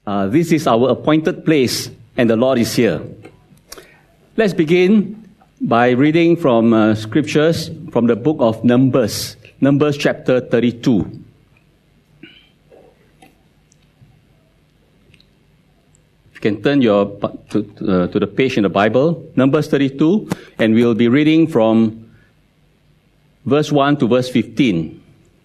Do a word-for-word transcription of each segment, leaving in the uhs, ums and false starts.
Uh, this is our appointed place, and the Lord is here. Let's begin by reading from uh, scriptures from the book of Numbers, Numbers chapter thirty-two. You can turn your to, uh, to the page in the Bible, Numbers thirty-two, and we'll be reading from verse one to verse fifteen.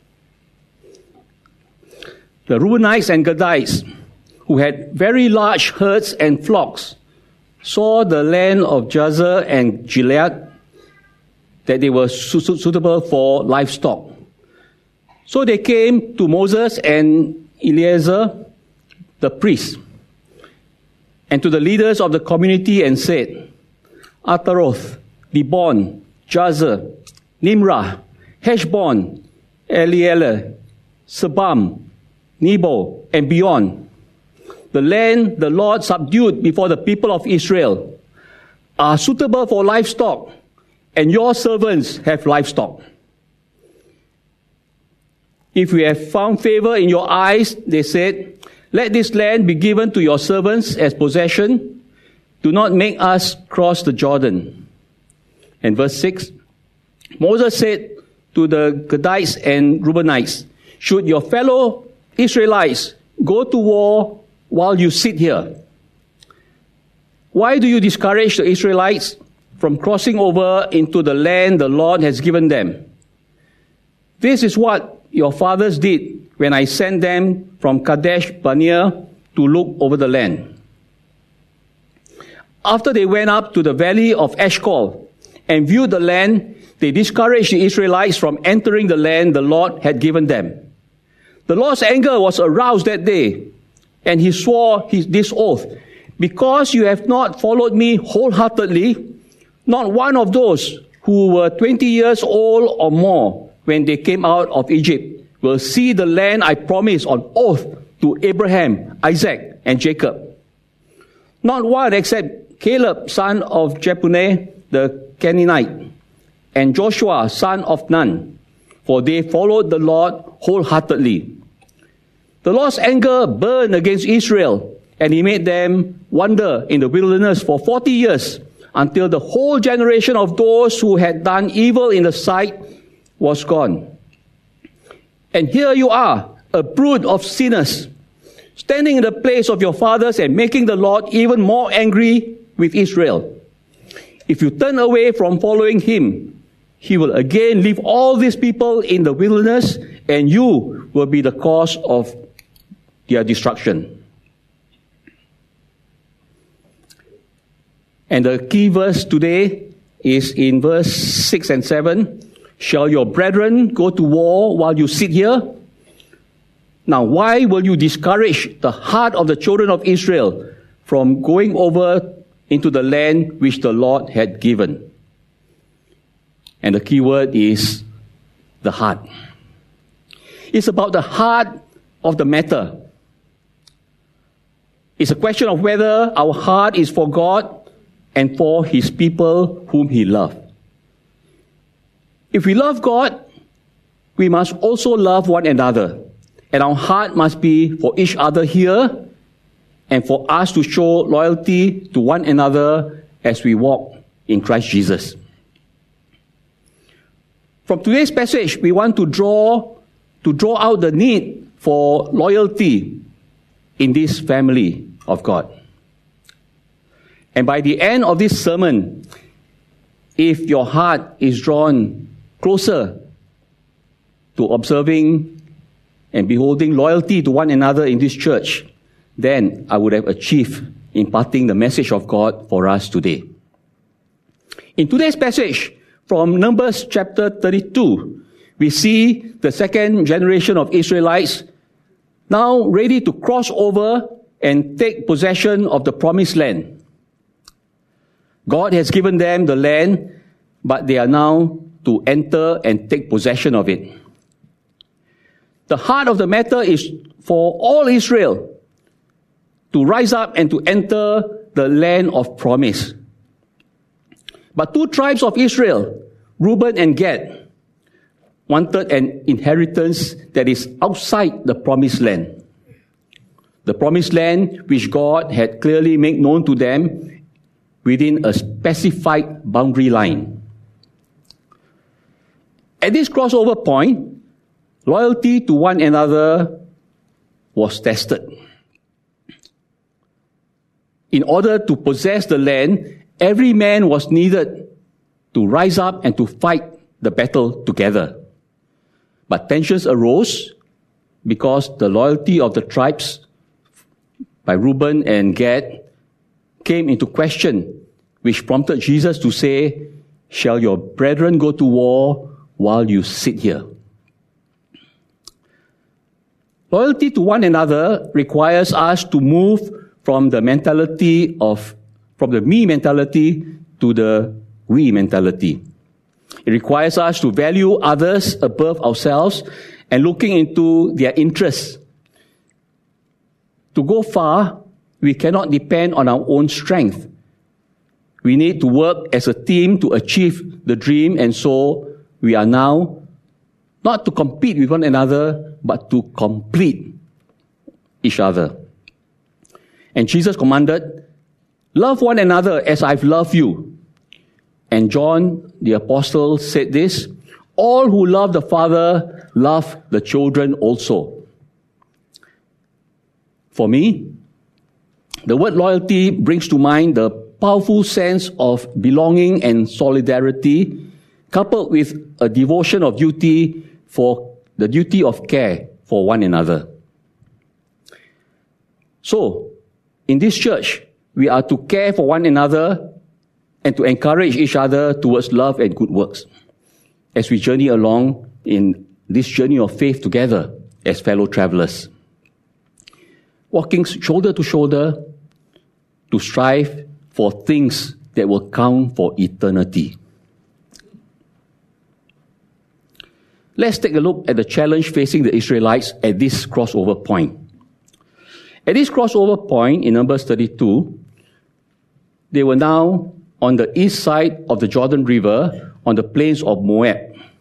The Reubenites and Gadites, who had very large herds and flocks, saw the land of Jazer and Gilead, that they were su- suitable for livestock. So they came to Moses and Eleazar, the priest, and to the leaders of the community and said, Ataroth, Dibon, Jazer, Nimrah, Heshbon, Elealeh, Sebam, Nebo, and beyond, the land the Lord subdued before the people of Israel, are suitable for livestock, and your servants have livestock. If we have found favor in your eyes, they said, let this land be given to your servants as possession. Do not make us cross the Jordan. And verse six, Moses said to the Gadites and Reubenites, should your fellow Israelites go to war while you sit here? Why do you discourage the Israelites from crossing over into the land the Lord has given them? This is what your fathers did when I sent them from Kadesh Barnea to look over the land. After they went up to the valley of Eshcol and viewed the land, they discouraged the Israelites from entering the land the Lord had given them. The Lord's anger was aroused that day, and he swore his, this oath, because you have not followed me wholeheartedly, not one of those who were twenty years old or more when they came out of Egypt will see the land I promised on oath to Abraham, Isaac, and Jacob. Not one except Caleb, son of Jephunneh the Canaanite, and Joshua, son of Nun, for they followed the Lord wholeheartedly. The Lord's anger burned against Israel, and he made them wander in the wilderness for forty years, until the whole generation of those who had done evil in the sight was gone. And here you are, a brood of sinners, standing in the place of your fathers and making the Lord even more angry with Israel. If you turn away from following him, he will again leave all these people in the wilderness, and you will be the cause of their destruction. And the key verse today is in verse six and seven. Shall your brethren go to war while you sit here? Now, why will you discourage the heart of the children of Israel from going over into the land which the Lord had given? And the key word is the heart. It's about the heart of the matter. It's a question of whether our heart is for God and for his people whom he loves. If we love God, we must also love one another. And our heart must be for each other here and for us to show loyalty to one another as we walk in Christ Jesus. From today's passage, we want to draw to draw out the need for loyalty in this family of God. And by the end of this sermon, if your heart is drawn closer to observing and beholding loyalty to one another in this church, then I would have achieved imparting the message of God for us today. In today's passage, from Numbers chapter thirty-two, we see the second generation of Israelites now ready to cross over and take possession of the promised land. God has given them the land, but they are now to enter and take possession of it. The heart of the matter is for all Israel to rise up and to enter the land of promise. But two tribes of Israel, Reuben and Gad, wanted an inheritance that is outside the promised land. the promised land which God had clearly made known to them within a specified boundary line. At this crossover point, loyalty to one another was tested. In order to possess the land, every man was needed to rise up and to fight the battle together. But tensions arose because the loyalty of the tribes by Reuben and Gad came into question, which prompted Jesus to say, "Shall your brethren go to war while you sit here?" Loyalty to one another requires us to move from the mentality of, from the me mentality to the we mentality. It requires us to value others above ourselves and looking into their interests. To go far, we cannot depend on our own strength. We need to work as a team to achieve the dream, and so we are now not to compete with one another, but to complete each other. And Jesus commanded, "Love one another as I've loved you." And John the Apostle said this, "All who love the Father love the children also." For me, the word loyalty brings to mind the powerful sense of belonging and solidarity, coupled with a devotion of duty for the duty of care for one another. So, in this church, we are to care for one another and to encourage each other towards love and good works as we journey along in this journey of faith together as fellow travelers. Walking shoulder to shoulder to strive for things that will count for eternity. Let's take a look at the challenge facing the Israelites at this crossover point. At this crossover point in Numbers thirty-two, they were now on the east side of the Jordan River on the plains of Moab,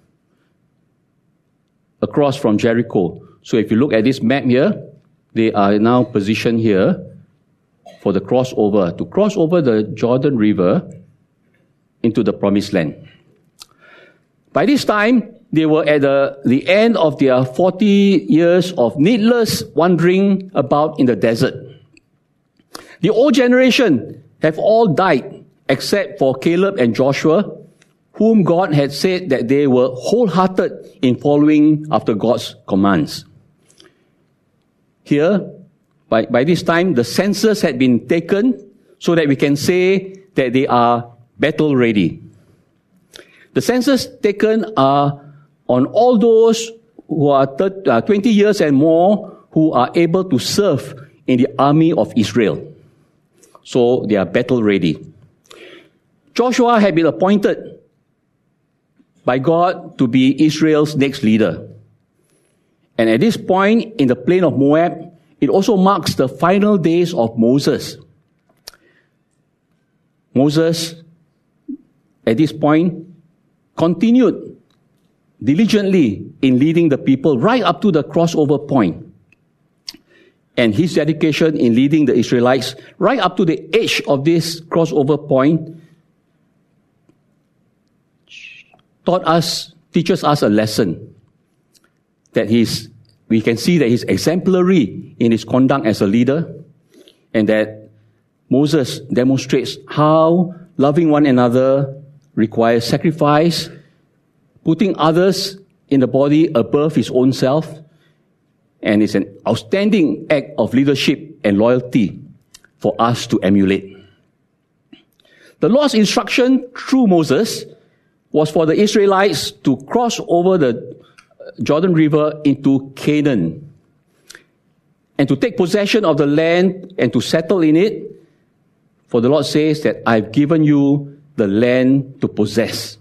across from Jericho. So if you look at this map here, they are now positioned here for the crossover, to cross over the Jordan River into the Promised Land. By this time, they were at the, the end of their forty years of needless wandering about in the desert. The old generation have all died except for Caleb and Joshua, whom God had said that they were wholehearted in following after God's commands. Here, by, by this time, the census had been taken so that we can say that they are battle ready. The census taken are on all those who are thirty, uh, twenty years and more who are able to serve in the army of Israel. So they are battle ready. Joshua had been appointed by God to be Israel's next leader. And at this point in the plain of Moab, it also marks the final days of Moses. Moses, at this point, continued diligently in leading the people right up to the crossover point. And his dedication in leading the Israelites right up to the edge of this crossover point taught us, teaches us a lesson that he's, we can see that he's exemplary in his conduct as a leader, and that Moses demonstrates how loving one another requires sacrifice, putting others in the body above his own self, and it's an outstanding act of leadership and loyalty for us to emulate. The Lord's instruction through Moses was for the Israelites to cross over the Jordan River into Canaan and to take possession of the land and to settle in it. For the Lord says that I've given you the land to possess.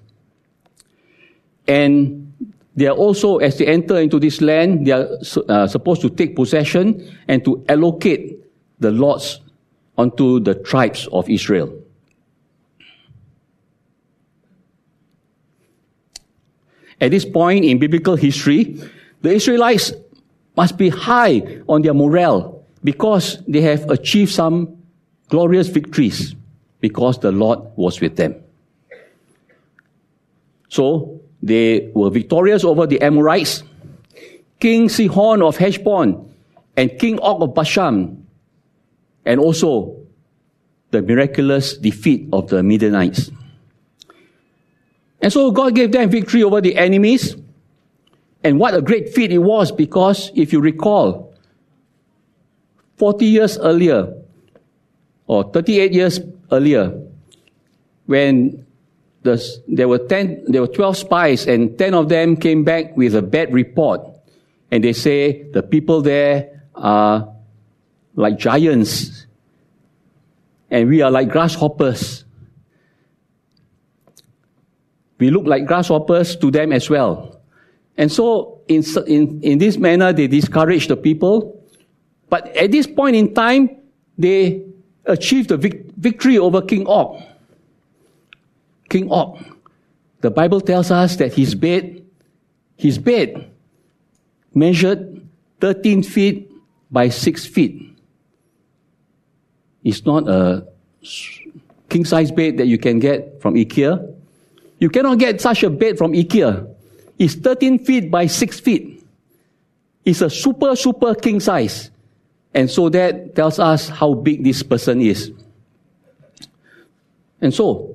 And they are also, as they enter into this land, they are uh, supposed to take possession and to allocate the lots onto the tribes of Israel. At this point in biblical history, the Israelites must be high on their morale because they have achieved some glorious victories, because the Lord was with them. So they were victorious over the Amorites, King Sihon of Heshbon, and King Og of Bashan, and also the miraculous defeat of the Midianites. And so God gave them victory over the enemies. And what a great feat it was, because if you recall, forty years earlier, or thirty-eight years earlier, when the, there were ten, there were twelve spies, and ten of them came back with a bad report, and they say the people there are like giants, and we are like grasshoppers. We look like grasshoppers to them as well. And so, in, in, in this manner, they discouraged the people. But at this point in time, they achieved the vic- victory over King Og. King Og. The Bible tells us that his bed, his bed measured thirteen feet by six feet. It's not a king-size bed that you can get from IKEA. You cannot get such a bed from IKEA. It's thirteen feet by six feet. It's a super, super king size. And so that tells us how big this person is. And so,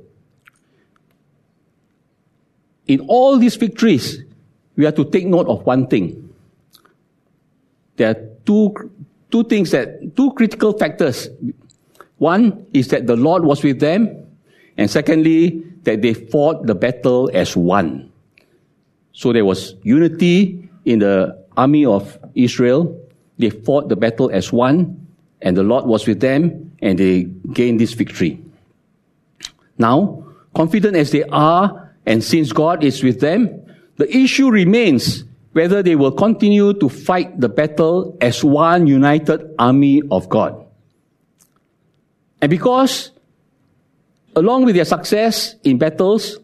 in all these victories, we have to take note of one thing. There are two, two things that, two critical factors. One is that the Lord was with them, and secondly, that they fought the battle as one. So there was unity in the army of Israel. They fought the battle as one, and the Lord was with them, and they gained this victory. Now, confident as they are, and since God is with them, the issue remains whether they will continue to fight the battle as one united army of God. And because, along with their success in battles,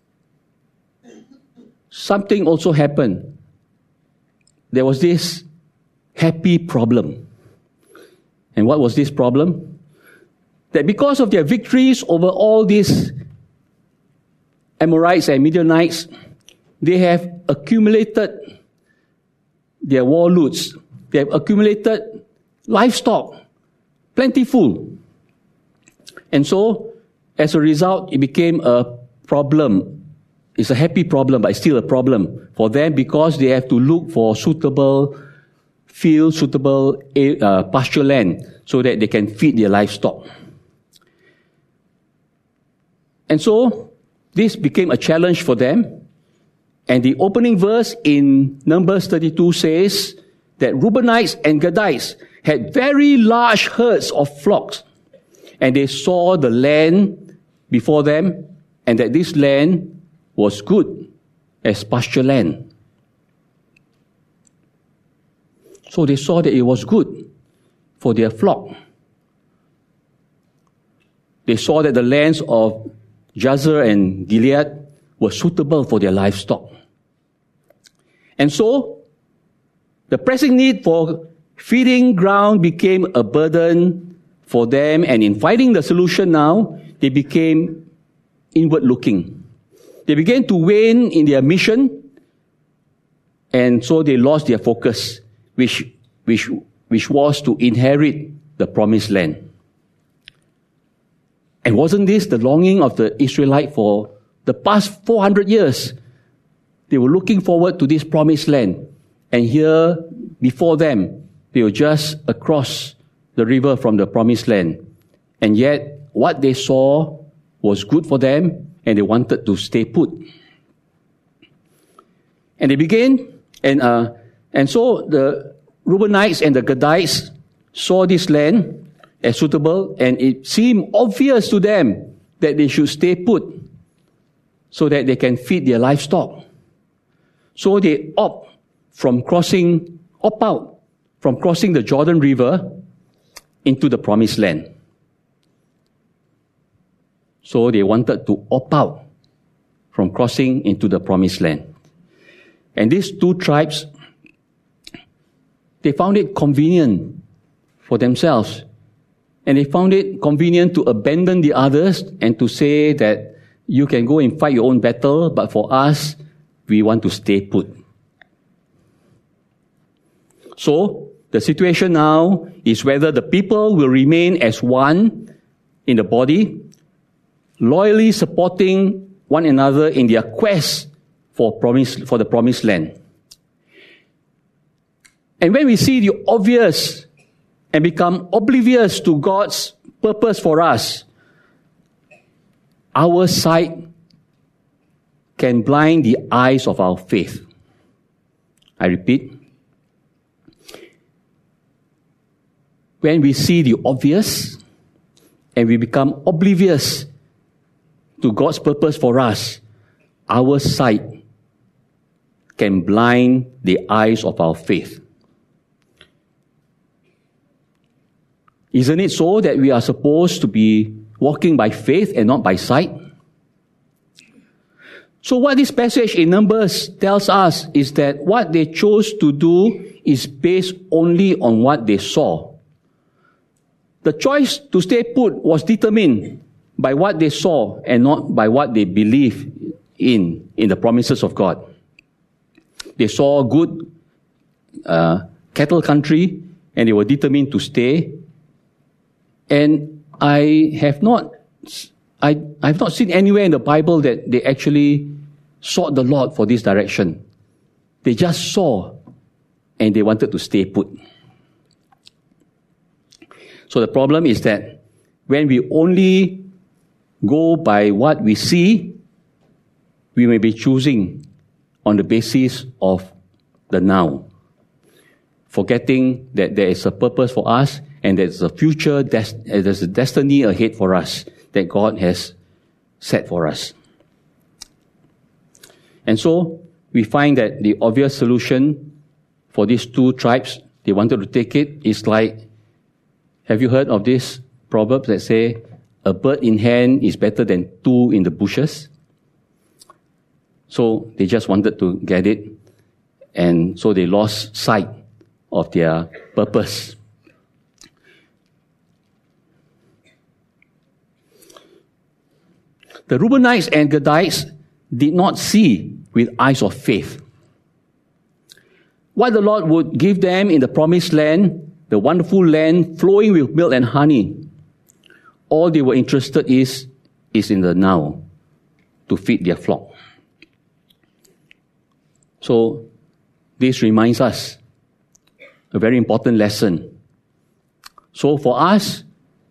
something also happened. There was this happy problem. And what was this problem? That because of their victories over all these Amorites and Midianites, they have accumulated their war loots. They have accumulated livestock, plentiful. And so, as a result, it became a problem. It's a happy problem, but it's still a problem for them because they have to look for suitable field, suitable uh, pasture land so that they can feed their livestock. And so, this became a challenge for them. And the opening verse in Numbers thirty-two says that Reubenites and Gadites had very large herds of flocks, and they saw the land before them, and that this land was good as pasture land. So they saw that it was good for their flock. They saw that the lands of Jazer and Gilead were suitable for their livestock. And so, the pressing need for feeding ground became a burden for them, and in finding the solution now, they became inward looking. They began to wane in their mission, and so they lost their focus, which, which, which was to inherit the promised land. And wasn't this the longing of the Israelite for the past four hundred years? They were looking forward to this promised land. And here, before them, they were just across the river from the promised land. And yet, what they saw was good for them, and they wanted to stay put. And they began, and uh, and so the Reubenites and the Gadites saw this land as suitable, and it seemed obvious to them that they should stay put so that they can feed their livestock. So they opt from crossing, opt out from crossing the Jordan River into the promised land. So they wanted to opt out from crossing into the promised land. And these two tribes, they found it convenient for themselves. And they found it convenient to abandon the others and to say that you can go and fight your own battle, but for us, we want to stay put. So, the situation now is whether the people will remain as one in the body, loyally supporting one another in their quest for promise, for the promised land. And when we see the obvious and become oblivious to God's purpose for us, our sight can blind the eyes of our faith. I repeat, when we see the obvious and we become oblivious to God's purpose for us, our sight can blind the eyes of our faith. Isn't it so that we are supposed to be walking by faith and not by sight? So what this passage in Numbers tells us is that what they chose to do is based only on what they saw. The choice to stay put was determined by what they saw and not by what they believed in, in the promises of God. They saw a good uh, cattle country and they were determined to stay. And I have not, I, I have not seen anywhere in the Bible that they actually sought the Lord for this direction. They just saw and they wanted to stay put. So the problem is that when we only go by what we see, we may be choosing on the basis of the now, forgetting that there is a purpose for us and there's a future, des- there's a destiny ahead for us that God has set for us. And so we find that the obvious solution for these two tribes, they wanted to take it, is like, have you heard of this proverb that say, a bird in hand is better than two in the bushes? So they just wanted to get it, and so they lost sight of their purpose. The Reubenites and Gadites did not see with eyes of faith what the Lord would give them in the promised land, the wonderful land flowing with milk and honey. All they were interested is, is in the now, to feed their flock. So, this reminds us a very important lesson. So for us,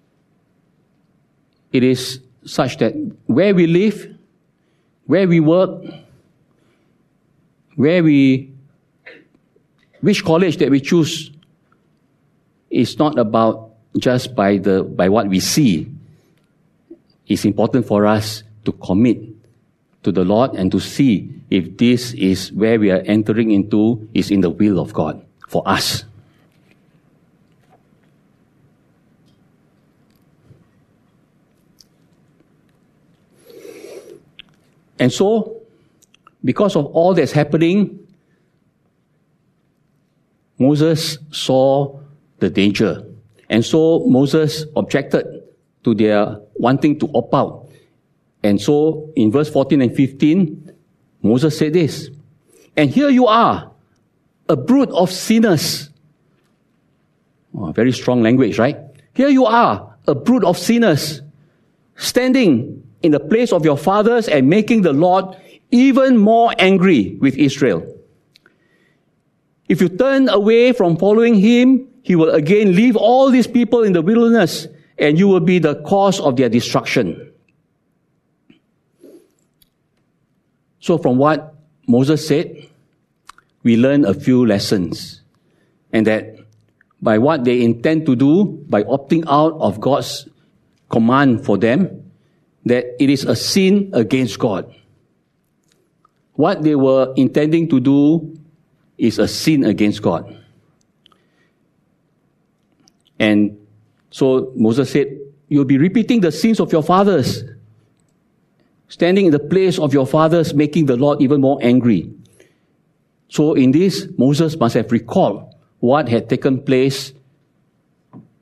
it is such that where we live, where we work, where we, which college that we choose, is not about just by the by what we see. It's important for us to commit to the Lord and to see if this is where we are entering into is in the will of God for us. And so, because of all that's happening, Moses saw the danger. And so Moses objected to their wanting to opt out. And so in verse fourteen and fifteen, Moses said this, "And here you are, a brood of sinners." Oh, very strong language, right? Here you are, a brood of sinners, standing in the place of your fathers and making the Lord even more angry with Israel. If you turn away from following him, he will again leave all these people in the wilderness, and you will be the cause of their destruction. So from what Moses said, we learn a few lessons. And that by what they intend to do, by opting out of God's command for them, that it is a sin against God. What they were intending to do is a sin against God. And so Moses said, you'll be repeating the sins of your fathers, standing in the place of your fathers, making the Lord even more angry. So in this, Moses must have recalled what had taken place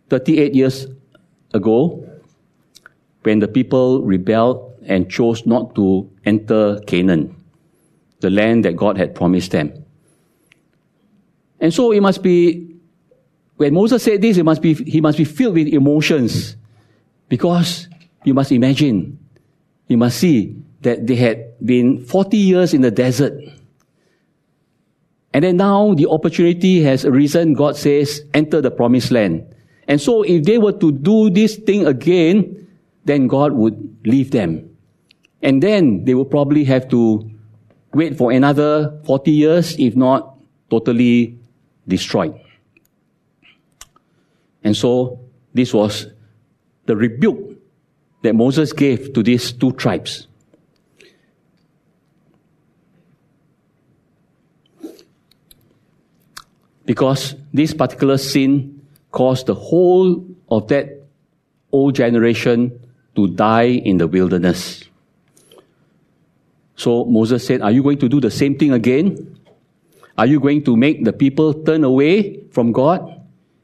thirty-eight years ago, when the people rebelled and chose not to enter Canaan, the land that God had promised them. And so it must be, when Moses said this, it must be, he must be filled with emotions, because you must imagine, you must see that they had been forty years in the desert. And then now the opportunity has arisen. God says, enter the promised land. And so if they were to do this thing again, then God would leave them. And then they would probably have to wait for another forty years, if not totally destroyed. And so this was the rebuke that Moses gave to these two tribes. Because this particular sin caused the whole of that old generation to die in the wilderness. So Moses said, are you going to do the same thing again? Are you going to make the people turn away from God?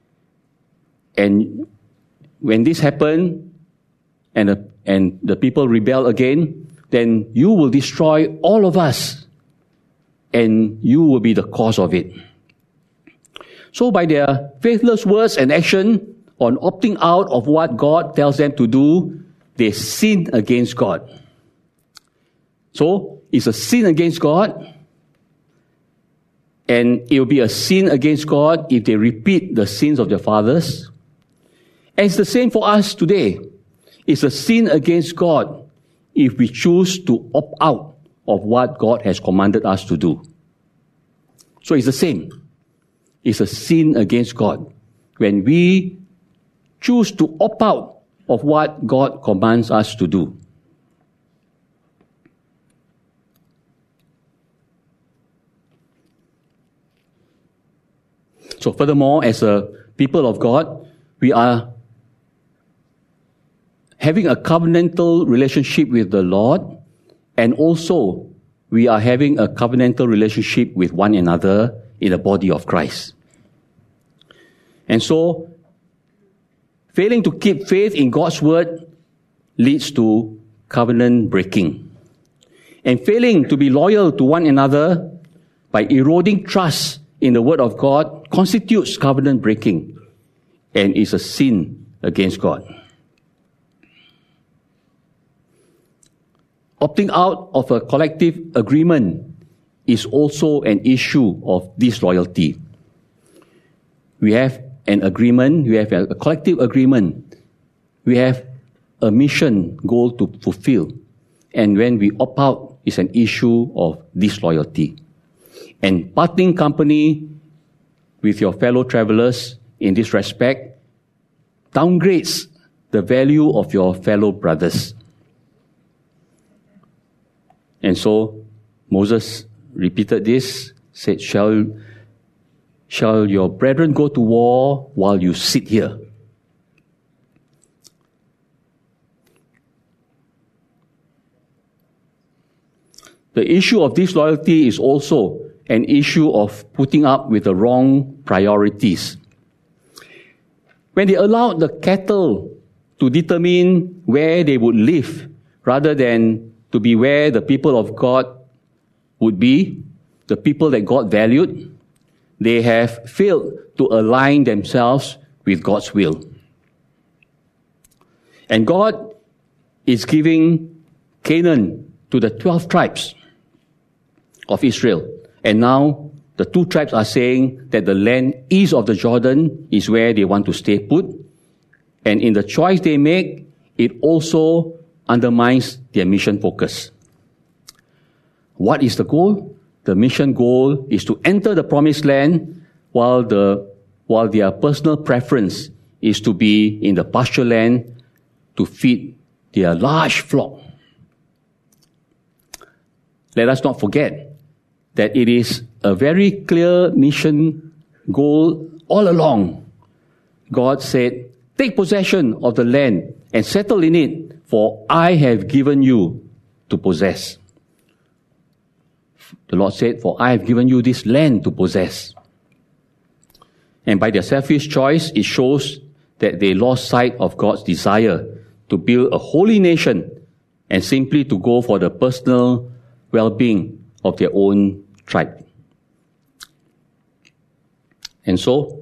And when this happened, and the, and the people rebel again, then you will destroy all of us, and you will be the cause of it. So by their faithless words and action on opting out of what God tells them to do, they sin against God. So it's a sin against God, and it will be a sin against God if they repeat the sins of their fathers. And it's the same for us today. It's a sin against God if we choose to opt out of what God has commanded us to do. So it's the same. It's a sin against God when we choose to opt out of what God commands us to do. So furthermore, as a people of God, we are having a covenantal relationship with the Lord, and also we are having a covenantal relationship with one another in the body of Christ. And so, failing to keep faith in God's word leads to covenant breaking. And failing to be loyal to one another by eroding trust in the word of God constitutes covenant breaking and is a sin against God. Opting out of a collective agreement is also an issue of disloyalty. We have an agreement, we have a collective agreement, we have a mission goal to fulfill. And when we opt out, it's an issue of disloyalty. And parting company with your fellow travelers in this respect downgrades the value of your fellow brothers. And so Moses repeated this, said, Shall, shall your brethren go to war while you sit here? The issue of disloyalty is also an issue of putting up with the wrong priorities. When they allowed the cattle to determine where they would live rather than to be where the people of God would be, the people that God valued, they have failed to align themselves with God's will. And God is giving Canaan to the twelve tribes of Israel. And now the two tribes are saying that the land east of the Jordan is where they want to stay put. And in the choice they make, it also undermines their mission focus. What is the goal? The mission goal is to enter the promised land, while the while their personal preference is to be in the pasture land to feed their large flock. Let us not forget that it is a very clear mission goal all along. God said, take possession of the land and settle in it, for I have given you to possess. The Lord said, for I have given you this land to possess. And by their selfish choice, it shows that they lost sight of God's desire to build a holy nation and simply to go for the personal well-being of their own tribe. And so,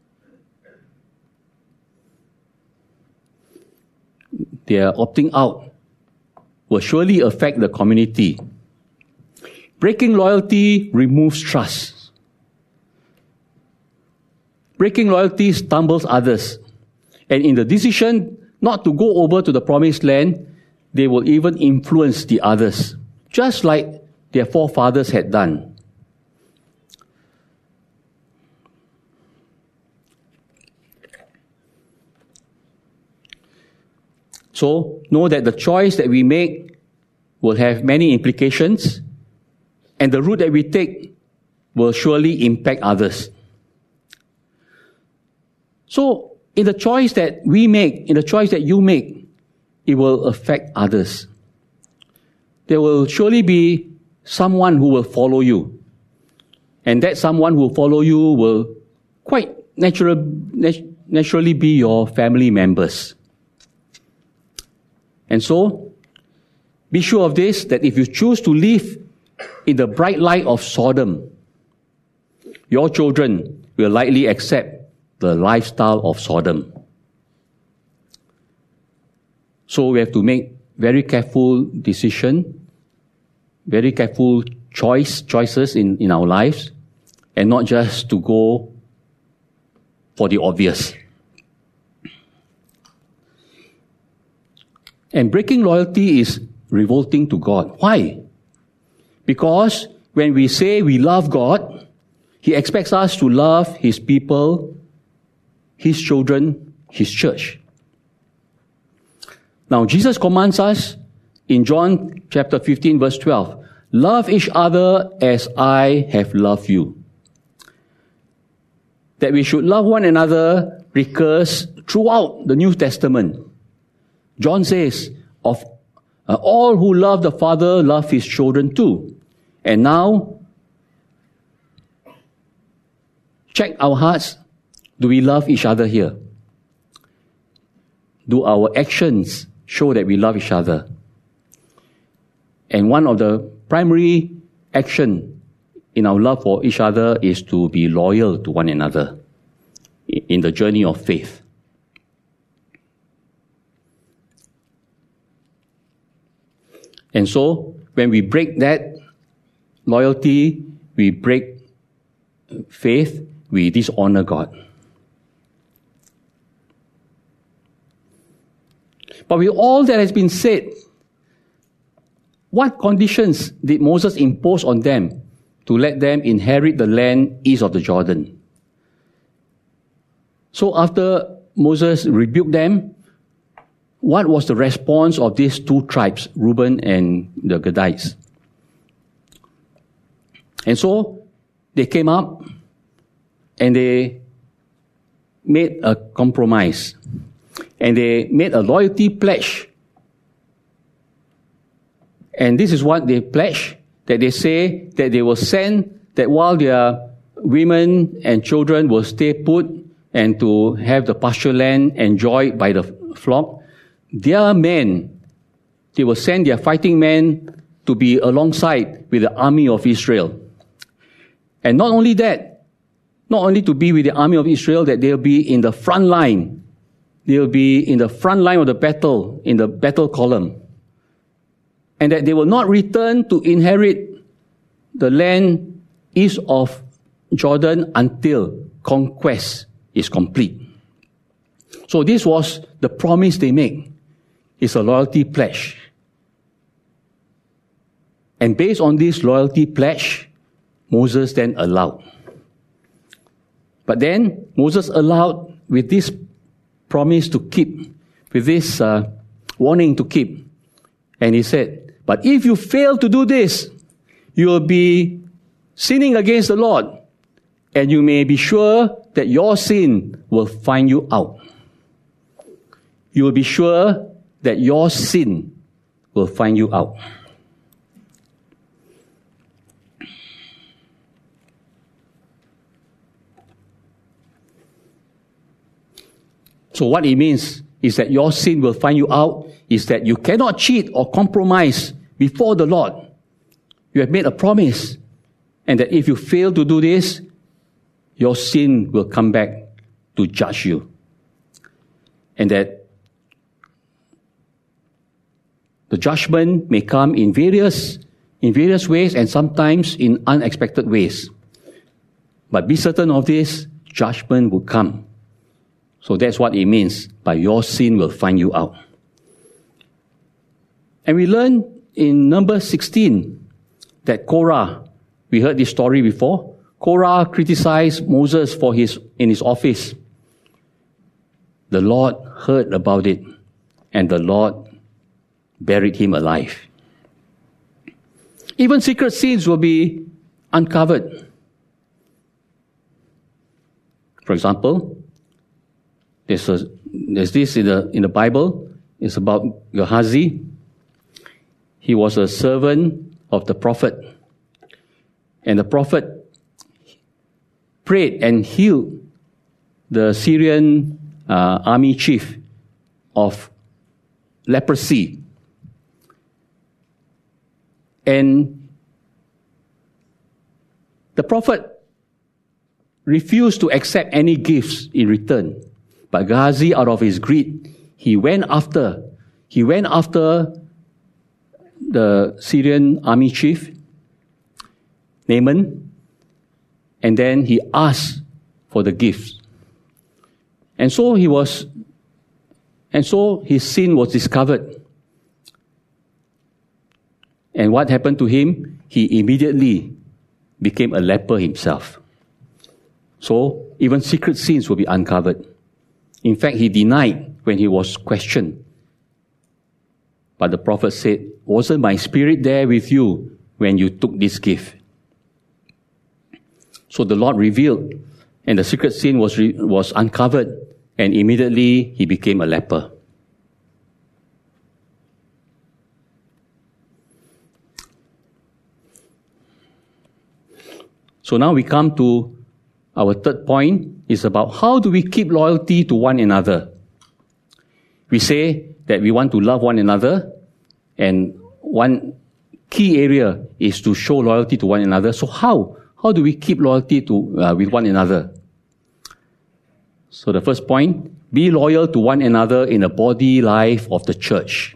their opting out will surely affect the community. Breaking loyalty removes trust. Breaking loyalty stumbles others. And in the decision not to go over to the promised land, they will even influence the others, just like their forefathers had done. So, know that the choice that we make will have many implications, and the route that we take will surely impact others. So, in the choice that we make, in the choice that you make, it will affect others. There will surely be someone who will follow you. And that someone who will follow you will quite natural, nat- naturally be your family members. And so, be sure of this, that if you choose to live in the bright light of Sodom, your children will likely accept the lifestyle of Sodom. So we have to make very careful decision, very careful choice choices in, in our lives, and not just to go for the obvious. And breaking loyalty is revolting to God. Why? Because when we say we love God, He expects us to love His people, His children, His church. Now, Jesus commands us in John chapter fifteen, verse twelve, love each other as I have loved you. That we should love one another recurs throughout the New Testament. John says, of uh, all who love the Father love His children too. And now, check our hearts. Do we love each other here? Do our actions show that we love each other? And one of the primary action in our love for each other is to be loyal to one another in the journey of faith. And so, when we break that loyalty, we break faith, we dishonor God. But with all that has been said, what conditions did Moses impose on them to let them inherit the land east of the Jordan? So after Moses rebuked them, what was the response of these two tribes, Reuben and the Gadites? And so they came up and they made a compromise. And they made a loyalty pledge. And this is what they pledged, that they say that they will send, that while their women and children will stay put and to have the pasture land enjoyed by the flock, their men, they will send their fighting men to be alongside with the army of Israel. And not only that, not only to be with the army of Israel, that they'll be in the front line. They'll be in the front line of the battle, in the battle column. And that they will not return to inherit the land east of Jordan until conquest is complete. So this was the promise they made. It's a loyalty pledge. And based on this loyalty pledge, Moses then allowed. But then Moses allowed with this promise to keep, with this uh, warning to keep. And he said, but if you fail to do this, you will be sinning against the Lord, and you may be sure that your sin will find you out. You will be sure that your sin will find you out. So what it means is that your sin will find you out, is that you cannot cheat or compromise before the Lord. You have made a promise, and that if you fail to do this, your sin will come back to judge you. And that the judgment may come in various, in various ways and sometimes in unexpected ways. But be certain of this, judgment will come. So that's what it means by your sin will find you out. And we learn in Numbers sixteen that Korah, we heard this story before, Korah criticized Moses for his in his office. The Lord heard about it, and the Lord buried him alive. Even secret sins will be uncovered. For example, there's, a, there's this in the, in the Bible. It's about Gehazi. He was a servant of the prophet. And the prophet prayed and healed the Syrian uh, army chief of leprosy. And the prophet refused to accept any gifts in return. But Gehazi, out of his greed, he went after, he went after the Syrian army chief, Naaman, and then he asked for the gifts. And so he was, and so his sin was discovered. And what happened to him? He immediately became a leper himself. So even secret sins will be uncovered. In fact, he denied when he was questioned. But the prophet said, "Wasn't my spirit there with you when you took this gift?" So the Lord revealed, and the secret sin was, re- was uncovered, and immediately he became a leper. So now we come to our third point. Is about how do we keep loyalty to one another. We say that we want to love one another, and one key area is to show loyalty to one another. So how? How do we keep loyalty to uh, with one another? So the first point, be loyal to one another in the body life of the church.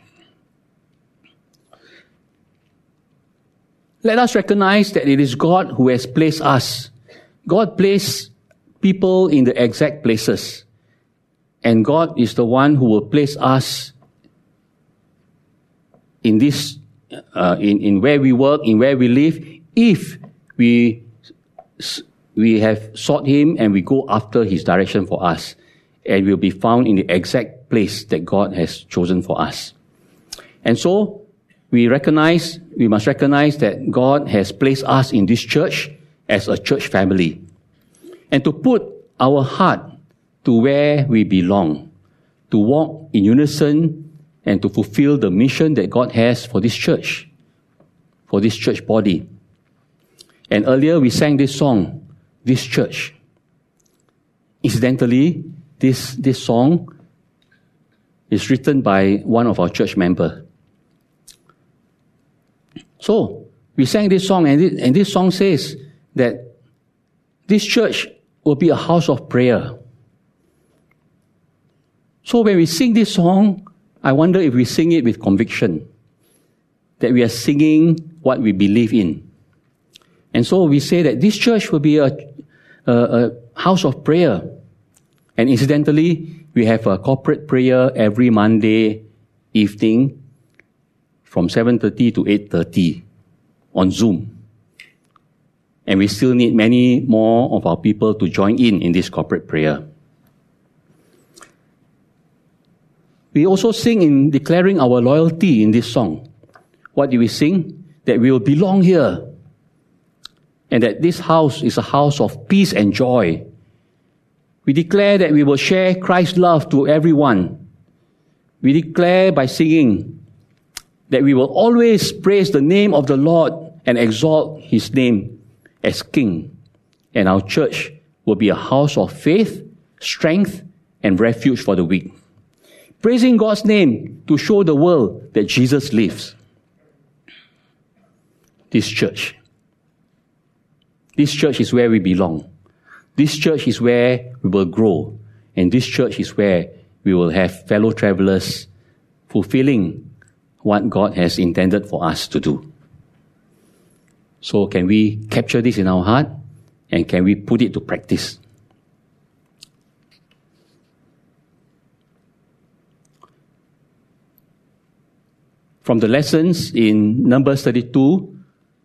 Let us recognize that it is God who has placed us. God placed people in the exact places. And God is the one who will place us in this, uh, in, in where we work, in where we live, if we, we have sought Him and we go after His direction for us. And we'll be found in the exact place that God has chosen for us. And so, we recognize, we must recognize that God has placed us in this church as a church family. And to put our heart to where we belong, to walk in unison and to fulfill the mission that God has for this church, for this church body. And earlier we sang this song, This Church. Incidentally, this, this song is written by one of our church members. So, we sang this song, and this, and this song says that this church will be a house of prayer. So when we sing this song, I wonder if we sing it with conviction, that we are singing what we believe in. And so we say that this church will be a, a, a house of prayer. And incidentally, we have a corporate prayer every Monday evening from seven thirty to eight thirty on Zoom. And we still need many more of our people to join in in this corporate prayer. We also sing in declaring our loyalty in this song. What do we sing? That we will belong here. And that this house is a house of peace and joy. We declare that we will share Christ's love to everyone. We declare by singing that we will always praise the name of the Lord and exalt His name as King. And our church will be a house of faith, strength, and refuge for the weak. Praising God's name to show the world that Jesus lives. This church. This church is where we belong. This church is where we will grow. And this church is where we will have fellow travelers fulfilling what God has intended for us to do. So can we capture this in our heart and can we put it to practice? From the lessons in Numbers thirty-two,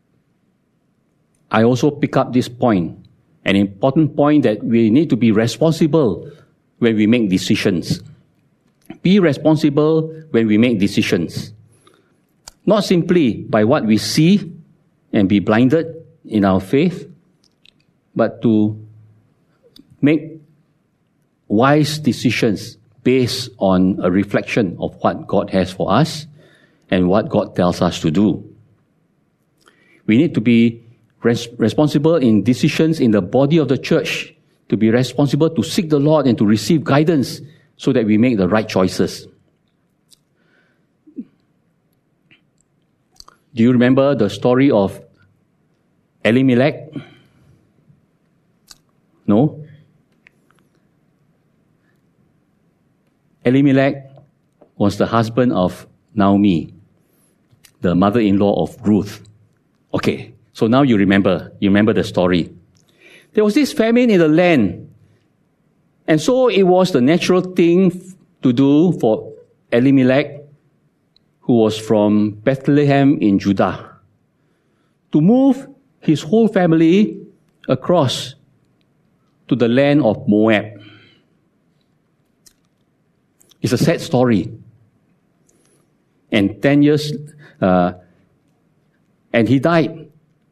I also pick up this point, an important point that we need to be responsible when we make decisions. Be responsible when we make decisions. Not simply by what we see and be blinded in our faith, but to make wise decisions based on a reflection of what God has for us and what God tells us to do. We need to be res- responsible in decisions in the body of the church, to be responsible to seek the Lord and to receive guidance so that we make the right choices. Do you remember the story of Elimelech? No? Elimelech was the husband of Naomi, the mother-in-law of Ruth. Okay, so now you remember, you remember the story. There was this famine in the land, and so it was the natural thing to do for Elimelech, who was from Bethlehem in Judah, to move his whole family across to the land of Moab. It's a sad story. And ten years, uh, and he died.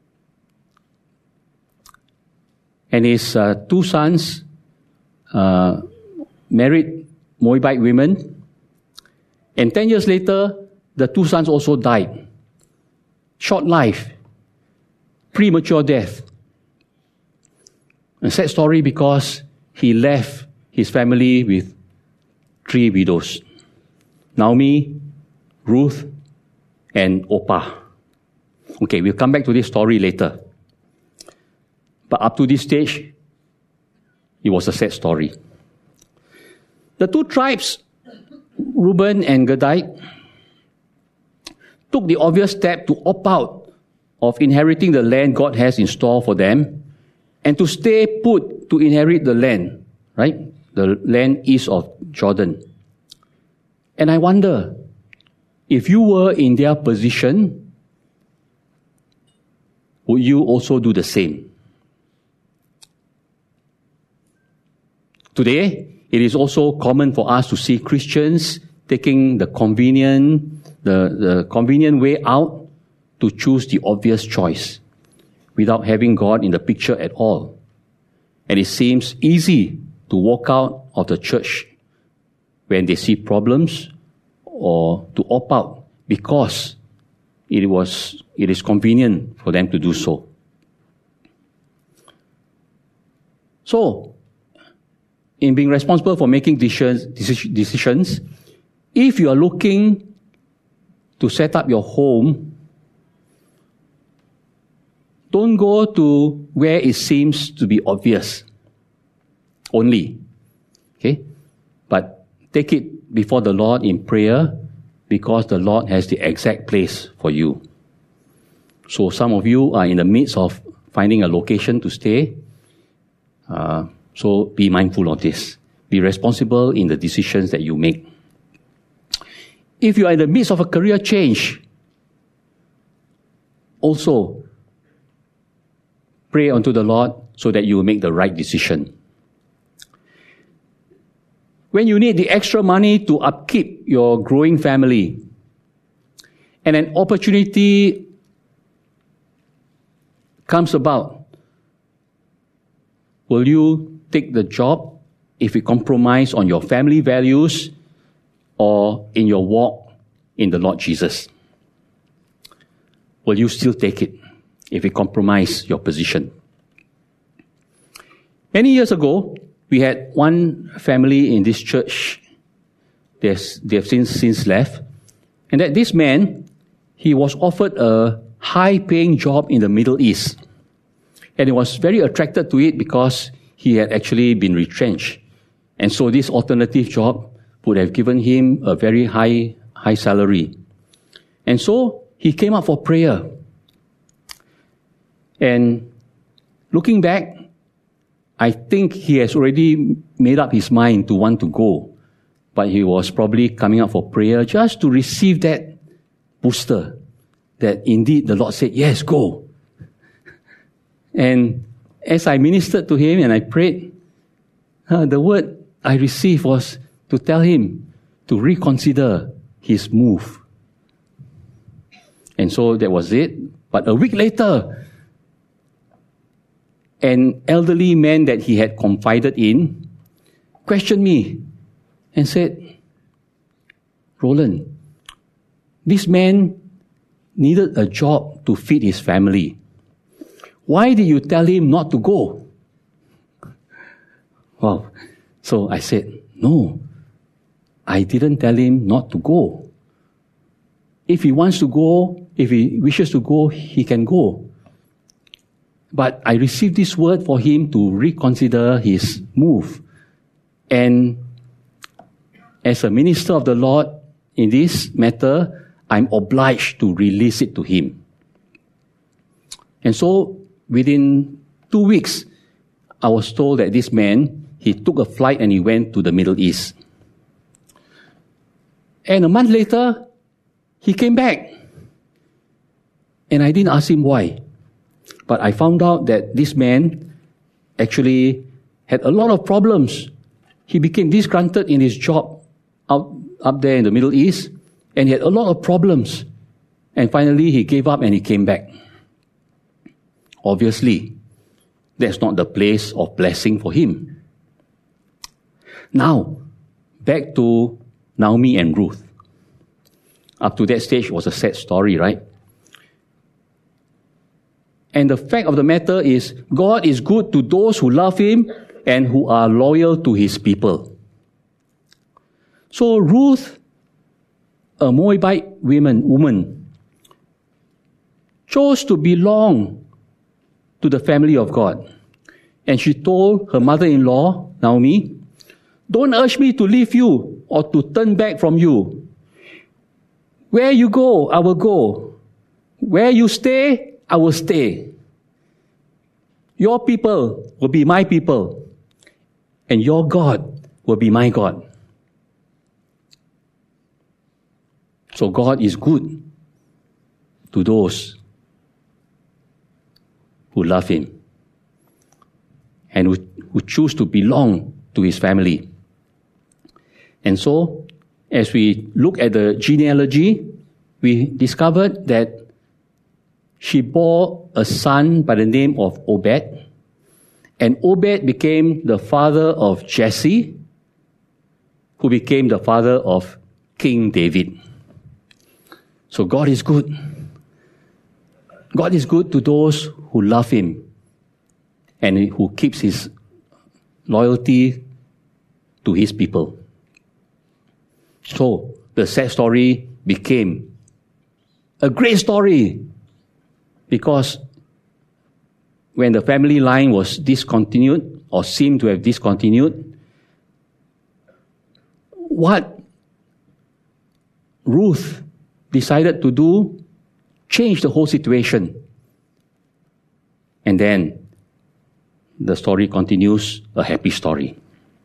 And his uh, two sons uh, married Moabite women. And ten years later, the two sons also died. Short life. Premature death. A sad story because he left his family with three widows. Naomi, Ruth, and Orpah. Okay, we'll come back to this story later. But up to this stage, it was a sad story. The two tribes, Reuben and Gadite, took the obvious step to opt out of inheriting the land God has in store for them and to stay put to inherit the land, right? The land east of Jordan. And I wonder, if you were in their position, would you also do the same? Today, it is also common for us to see Christians taking the convenient, the, the convenient way out to choose the obvious choice without having God in the picture at all. And it seems easy to walk out of the church when they see problems or to opt out because it was it is convenient for them to do so. So, in being responsible for making decisions, decisions, if you are looking to set up your home, don't go to where it seems to be obvious only. Okay? But take it before the Lord in prayer because the Lord has the exact place for you. So some of you are in the midst of finding a location to stay. Uh, so be mindful of this. Be responsible in the decisions that you make. If you are in the midst of a career change, also pray unto the Lord so that you will make the right decision. When you need the extra money to upkeep your growing family and an opportunity comes about, will you take the job if it compromises on your family values or in your walk in the Lord Jesus? Will you still take it if it compromises your position? Many years ago, we had one family in this church. There's, they have since, since left. And that this man, he was offered a high-paying job in the Middle East. And he was very attracted to it because he had actually been retrenched. And so this alternative job would have given him a very high, high salary. And so he came up for prayer. And looking back, I think he has already made up his mind to want to go. But he was probably coming up for prayer just to receive that booster, that indeed the Lord said, yes, go. And as I ministered to him and I prayed, uh, the word I received was to tell him to reconsider his move. And so that was it. But a week later, an elderly man that he had confided in questioned me and said, Roland, this man needed a job to feed his family. Why did you tell him not to go? Well, so I said, no, I didn't tell him not to go. If he wants to go, if he wishes to go, he can go. But I received this word for him to reconsider his move. And as a minister of the Lord in this matter, I'm obliged to release it to him. And so within two weeks, I was told that this man, he took a flight and he went to the Middle East. And a month later, he came back. And I didn't ask him why. But I found out that this man actually had a lot of problems. He became disgruntled in his job out, up there in the Middle East. And he had a lot of problems. And finally, he gave up and he came back. Obviously, that's not the place of blessing for him. Now, back to Naomi and Ruth. Up to that stage was a sad story, right? And the fact of the matter is, God is good to those who love Him and who are loyal to His people. So Ruth, a Moabite woman, woman, chose to belong to the family of God. And she told her mother-in-law, Naomi, don't urge me to leave you or to turn back from you. Where you go, I will go. Where you stay, I will stay. Your people will be my people, and your God will be my God. So God is good to those who love Him and who, who choose to belong to His family. And so, as we look at the genealogy, we discovered that she bore a son by the name of Obed, and Obed became the father of Jesse, who became the father of King David. So God is good. God is good to those who love Him and who keeps His loyalty to His people. So the sad story became a great story, because when the family line was discontinued or seemed to have discontinued, what Ruth decided to do changed the whole situation. And then the story continues, a happy story.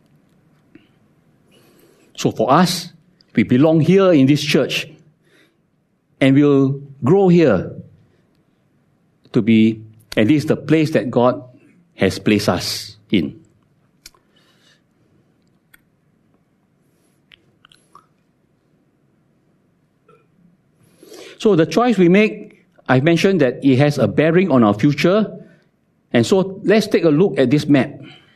So for us, we belong here in this church, and we'll grow here to be, and this is the place that God has placed us in. So the choice we make, I mentioned that it has a bearing on our future. And so let's take a look at this map.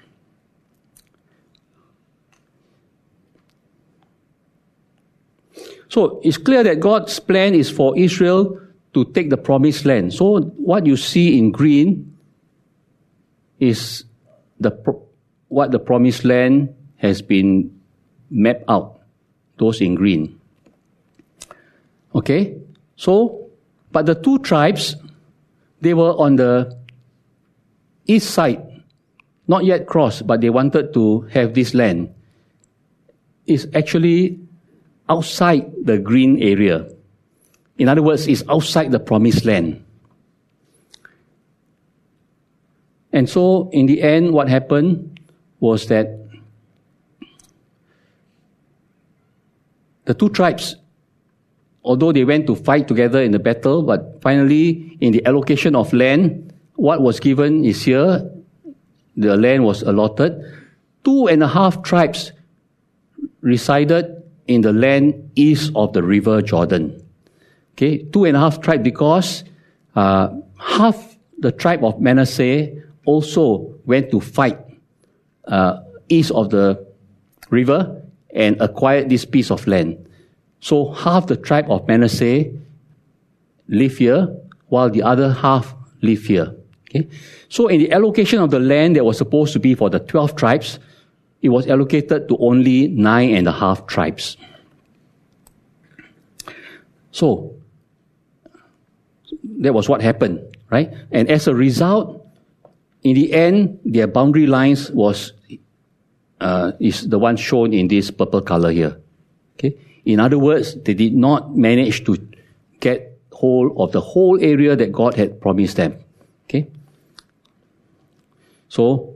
So it's clear that God's plan is for Israel to take the promised land. So what you see in green is the what the promised land has been mapped out, those in green. Okay, so, but the two tribes, they were on the east side, not yet crossed, but they wanted to have this land. It's actually outside the green area. In other words, it's outside the promised land. And so, in the end, what happened was that the two tribes, although they went to fight together in the battle, but finally, in the allocation of land, what was given is here, the land was allotted. Two and a half tribes resided in the land east of the river Jordan. Okay, two and a half tribes because uh, half the tribe of Manasseh also went to fight uh, east of the river and acquired this piece of land. So half the tribe of Manasseh live here, while the other half live here. Okay? So in the allocation of the land that was supposed to be for the twelve tribes, it was allocated to only nine and a half tribes. So, that was what happened, right? And as a result, in the end, their boundary lines was uh, is the one shown in this purple color here. Okay. In other words, they did not manage to get hold of the whole area that God had promised them. Okay. So,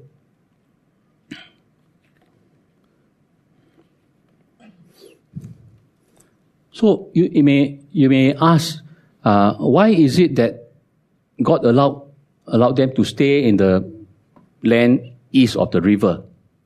so you, you may you may ask, uh, why is it that God allowed allowed them to stay in the land east of the river?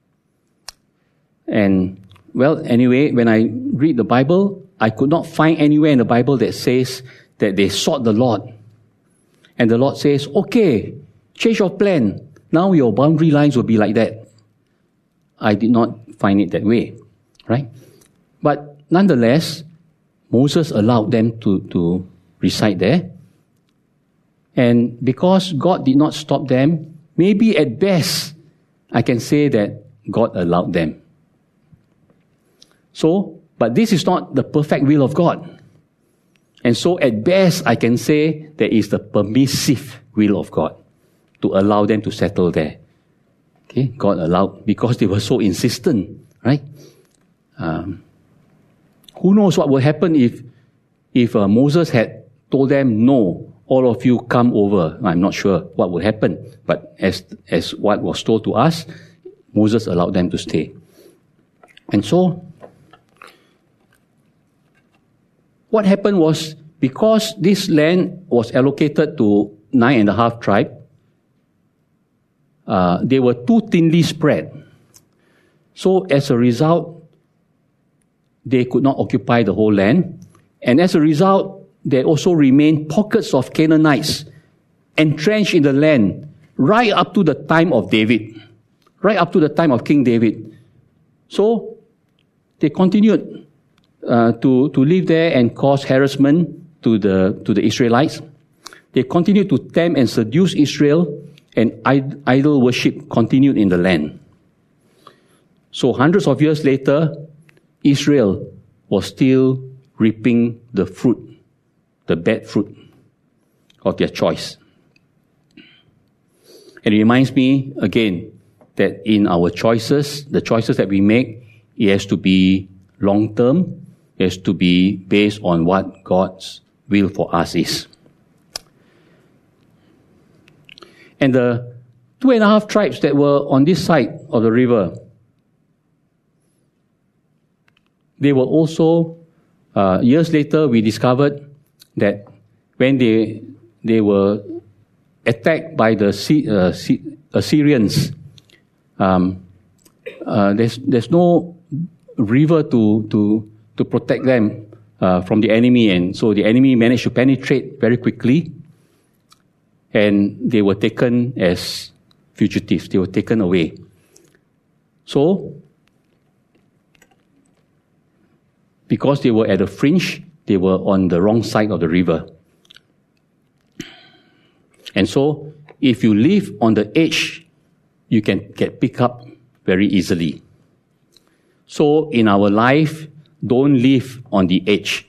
And, well, anyway, when I read the Bible, I could not find anywhere in the Bible that says that they sought the Lord. And the Lord says, okay, change of plan. Now your boundary lines will be like that. I did not find it that way, right? But nonetheless, Moses allowed them to, to reside there. And because God did not stop them, maybe at best, I can say that God allowed them. So, but this is not the perfect will of God. And so at best, I can say that is the permissive will of God to allow them to settle there. Okay, God allowed because they were so insistent, right? Um, who knows what would happen if, if uh, Moses had told them, no, all of you come over. I'm not sure what would happen. But as, as what was told to us, Moses allowed them to stay. And so, what happened was, because this land was allocated to nine and a half tribes, uh, they were too thinly spread. So as a result, they could not occupy the whole land. And as a result, there also remained pockets of Canaanites entrenched in the land right up to the time of David, right up to the time of King David. So they continued uh, to, to live there and cause harassment to the, to the Israelites. They continued to tempt and seduce Israel, and idol worship continued in the land. So hundreds of years later, Israel was still reaping the fruit, the bad fruit of their choice. And it reminds me again that in our choices, the choices that we make, it has to be long-term, it has to be based on what God's will for us is. And the two and a half tribes that were on this side of the river, they were also, uh, years later, we discovered that when they they were attacked by the uh, Assyrians, um, uh, there's there's no river to to to protect them uh, from the enemy, and so the enemy managed to penetrate very quickly, and they were taken as fugitives. They were taken away. So, because they were at the fringe, they were on the wrong side of the river. And so, if you live on the edge, you can get picked up very easily. So in our life, don't live on the edge.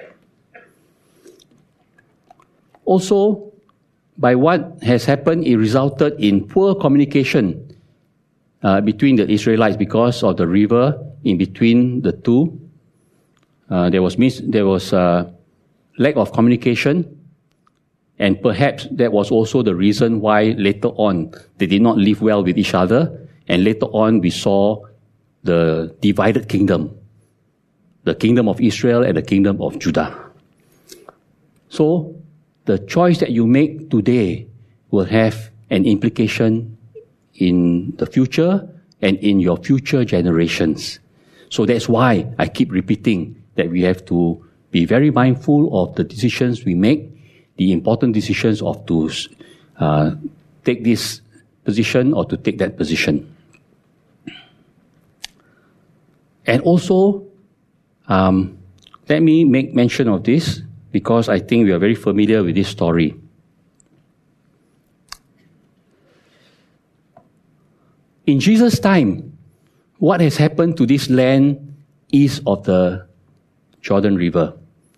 Also, by what has happened, it resulted in poor communication uh, between the Israelites because of the river in between the two. Uh, there was mis- there was uh, lack of communication, and perhaps that was also the reason why later on they did not live well with each other, and later on we saw the divided kingdom, the kingdom of Israel and the kingdom of Judah. So, the choice that you make today will have an implication in the future and in your future generations. So that's why I keep repeating that we have to be very mindful of the decisions we make, the important decisions of to uh, take this position or to take that position. And also, um, let me make mention of this, because I think we are very familiar with this story. In Jesus' time, what has happened to this land east of the Jordan River?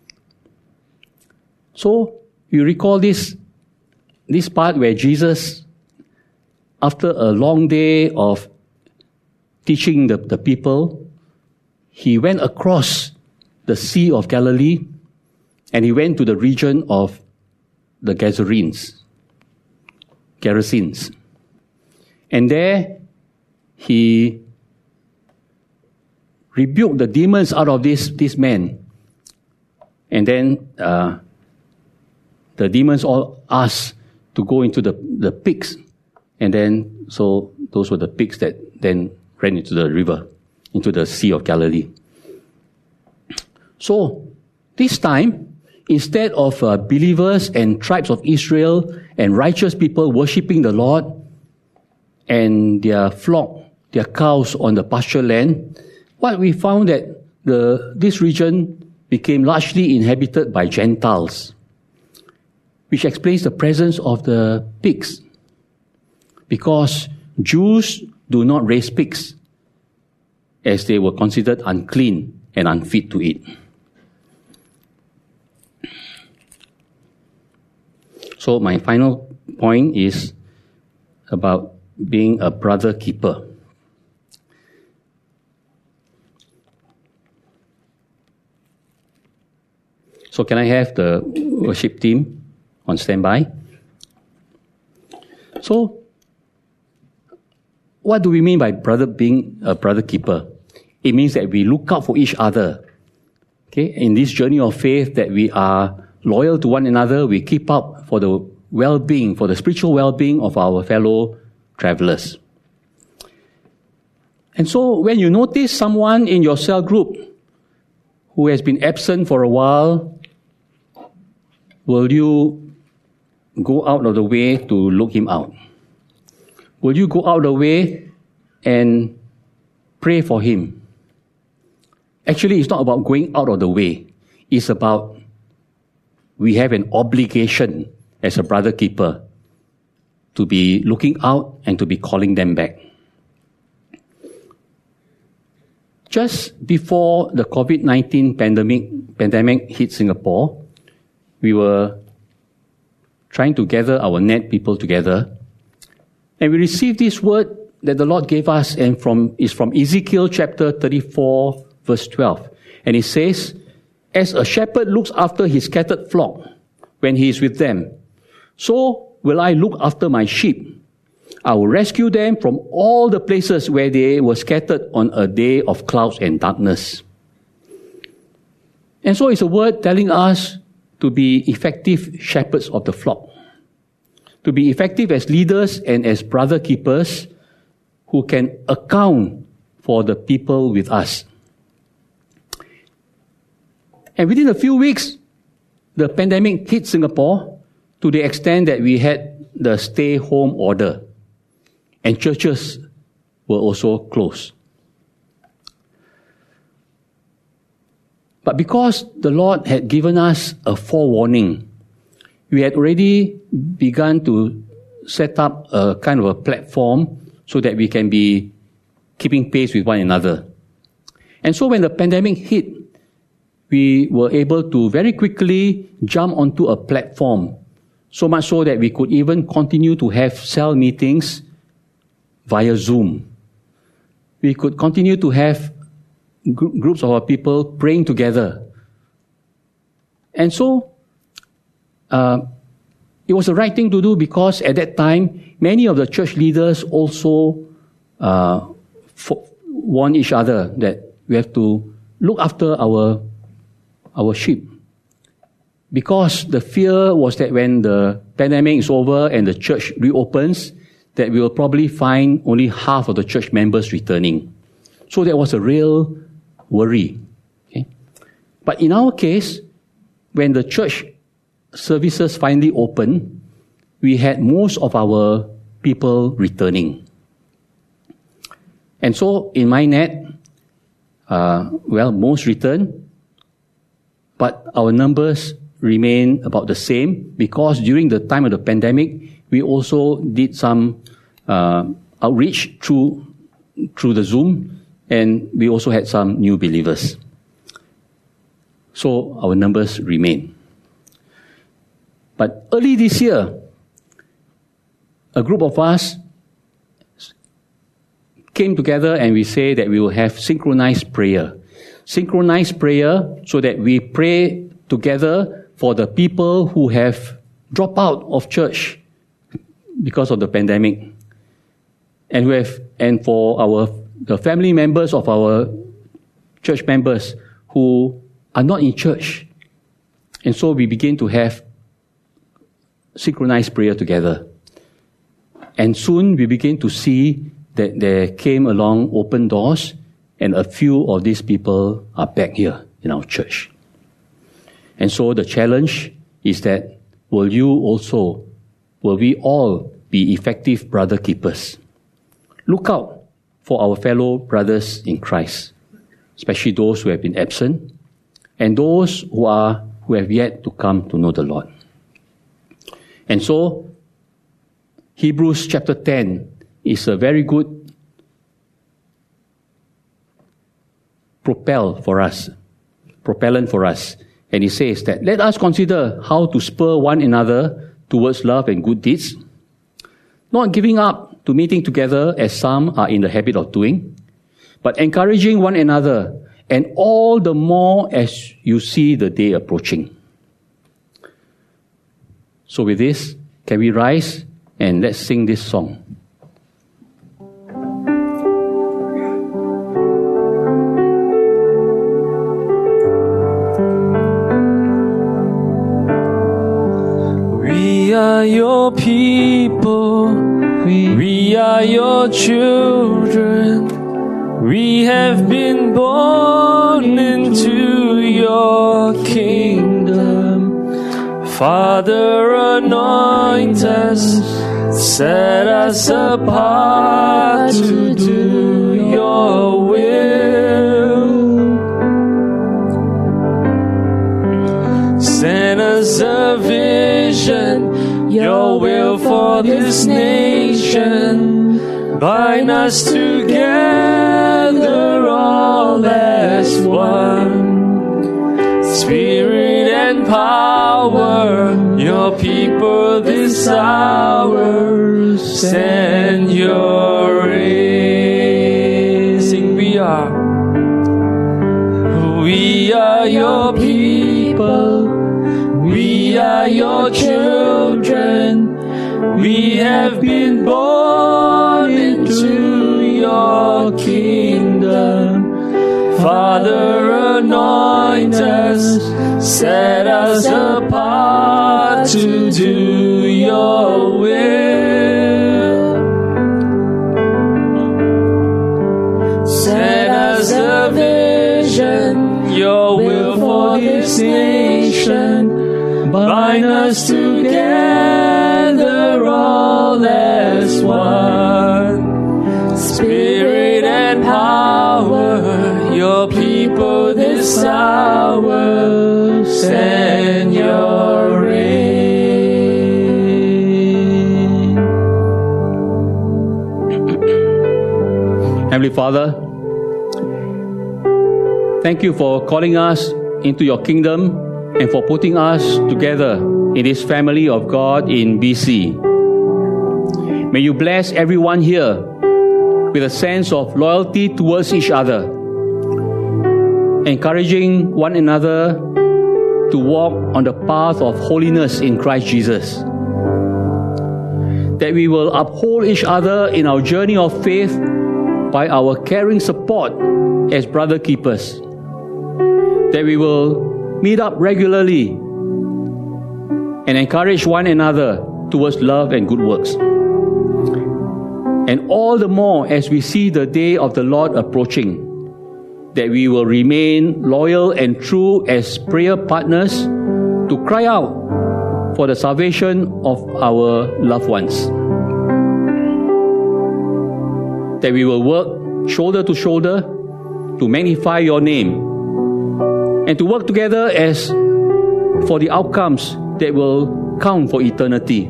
So, you recall this, this part where Jesus, after a long day of teaching the, the people, he went across the Sea of Galilee, and he went to the region of the Gerasenes. Gerasenes. And there, he rebuked the demons out of this, this man. And then uh, the demons all asked to go into the, the pigs. And then, so those were the pigs that then ran into the river, into the Sea of Galilee. So, this time, instead of uh, believers and tribes of Israel and righteous people worshipping the Lord and their flock, their cows on the pasture land, what we found that the this region became largely inhabited by Gentiles, which explains the presence of the pigs. Because Jews do not raise pigs, as they were considered unclean and unfit to eat. So my final point is about being a brother keeper. So can I have the worship team on standby? So, what do we mean by brother being a brother keeper? It means that we look out for each other. Okay, in this journey of faith, that we are loyal to one another, we keep up for the well-being, for the spiritual well-being of our fellow travelers. And so when you notice someone in your cell group who has been absent for a while, will you go out of the way to look him out? Will you go out of the way and pray for him? Actually, it's not about going out of the way. It's about we have an obligation as a brother keeper to be looking out and to be calling them back. Just before the COVID nineteen pandemic, pandemic hit Singapore, we were trying to gather our N E T people together, and we received this word that the Lord gave us, and from is from Ezekiel chapter thirty-four, verse twelve. And it says, "As a shepherd looks after his scattered flock when he is with them, so will I look after my sheep. I will rescue them from all the places where they were scattered on a day of clouds and darkness." And so it's a word telling us to be effective shepherds of the flock, to be effective as leaders and as brother keepers who can account for the people with us. And within a few weeks, the pandemic hit Singapore to the extent that we had the stay-home order, and churches were also closed. But because the Lord had given us a forewarning, we had already begun to set up a kind of a platform so that we can be keeping pace with one another. And so when the pandemic hit, we were able to very quickly jump onto a platform, so much so that we could even continue to have cell meetings via Zoom. We could continue to have gr- groups of our people praying together. And so, uh, it was the right thing to do, because at that time, many of the church leaders also uh, fo- warned each other that we have to look after our, our sheep. Because the fear was that when the pandemic is over and the church reopens, that we will probably find only half of the church members returning. So that was a real worry. Okay? But in our case, when the church services finally opened, we had most of our people returning. And so in MyNet, uh, well, most returned, but our numbers remain about the same, because during the time of the pandemic, we also did some uh, outreach through through the Zoom, and we also had some new believers. So our numbers remain. But early this year, a group of us came together and we say that we will have synchronized prayer. Synchronized prayer so that we pray together for the people who have dropped out of church because of the pandemic. And we have, and for our the family members of our church members who are not in church. And so we begin to have synchronized prayer together. And soon we begin to see that there came along open doors, and a few of these people are back here in our church. And so the challenge is that will you also, will we all be effective brother keepers? Look out for our fellow brothers in Christ, especially those who have been absent and those who are who have yet to come to know the Lord. And so, Hebrews chapter ten is a very good propel for us, propellant for us. And it says that, let us consider how to spur one another towards love and good deeds, not giving up to meeting together as some are in the habit of doing, but encouraging one another, and all the more as you see the day approaching. So with this, can we rise and let's sing this song? We are your people, we, we are your children. We have been born into your kingdom. Father, anoint us, set us apart to do your will. Send us a vision, your will for this nation. Bind us together all as one. Spirit and power, your people this hour, send your rain. Sing, we are, we are your people, we are your children. We have been born into your kingdom. Father, anoint us, set us apart to do your will. Set us a vision, your will for this nation. Bind us together all as one. Spirit and power, your people this hour, send your rain. Heavenly Heavenly Father, thank you for calling us into your kingdom and for putting us together in this family of God in B C. May you bless everyone here with a sense of loyalty towards each other, encouraging one another to walk on the path of holiness in Christ Jesus. That we will uphold each other in our journey of faith by our caring support as brother keepers. That we will meet up regularly and encourage one another towards love and good works. And all the more as we see the day of the Lord approaching, that we will remain loyal and true as prayer partners to cry out for the salvation of our loved ones. That we will work shoulder to shoulder to magnify your name and to work together as for the outcomes that will count for eternity.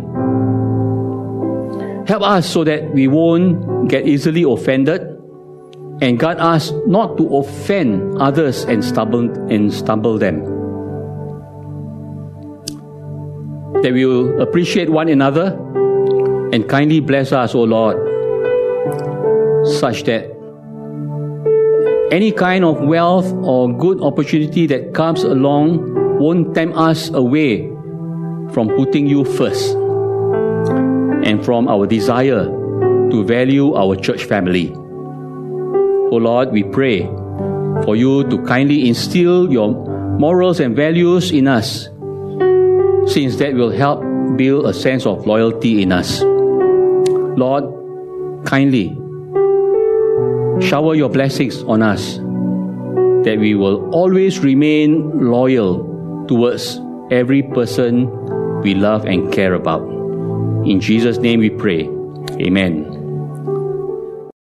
Help us so that we won't get easily offended, and guide us not to offend others and stumble, and stumble them. That we will appreciate one another and kindly bless us, O Lord, such that any kind of wealth or good opportunity that comes along won't tempt us away from putting you first and from our desire to value our church family. O Lord, we pray for you to kindly instill your morals and values in us, since that will help build a sense of loyalty in us. Lord, kindly shower your blessings on us, that we will always remain loyal towards every person we love and care about. In Jesus' name we pray. Amen.